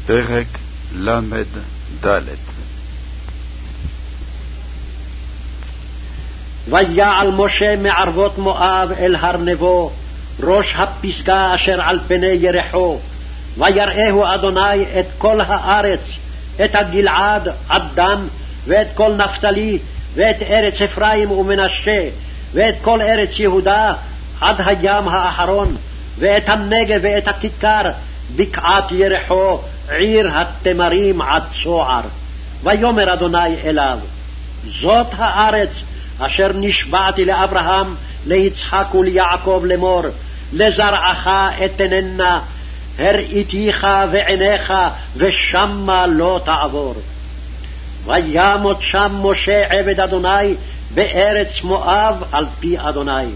פרק ל"ד. ויעל משה מערבות מואב אל הר נבו, ראש הפסגה אשר על פני ירחו, ויראהו אדוני את כל הארץ, את הגלעד עד דן, ואת כל נפתלי, ואת ארץ אפרים ומנשה, ואת כל ארץ יהודה עד הים האחרון, ואת הנגב ואת הכיכר, בקעת ירחו, עיר התמרים עד צוער. ויאמר אדוני אליו, זאת הארץ אשר נשבעתי לאברהם, ליצחק וליעקב לאמור, לזרעך אתננה, הראיתיך ועיניך, ושמה לא תעבור. וימות שם משה עבד אדוני בארץ מואב על פי אדוני.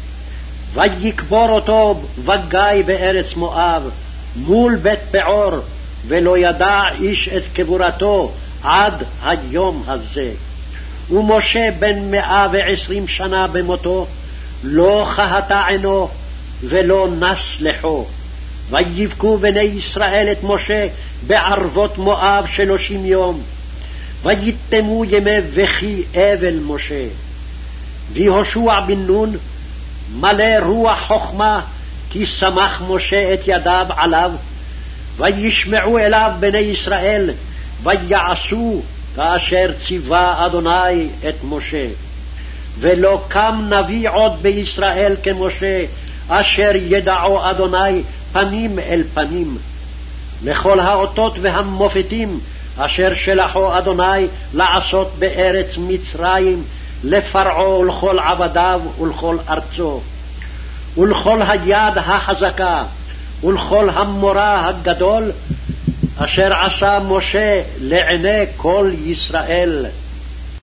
ויקבור אותו בגיא בארץ מואב, מול בית פעור, ולא ידע איש את קבורתו עד היום הזה. ומשה בן 120 שנה במותו, לא חהתה עינו ולא נס לחו. ויבכו בני ישראל את משה בערבות מואב 30 יום, ויתמו ימי בכי אבל משה. ויהושע בן נון מלא רוח חכמה, כי שמח משה את ידיו עליו. וישמעו אליו בני ישראל, ויעשו כאשר ציווה אדוני את משה. ולא קם נביא עוד בישראל כמשה, אשר ידעו אדוני פנים אל פנים. לכל האותות והמופתים אשר שלחו אדוני לעשות בארץ מצרים, לפרעה ולכל עבדיו ולכל ארצו, ולכל היד החזקה ולכל המורא הגדול, אשר עשה משה לעיני כל ישראל.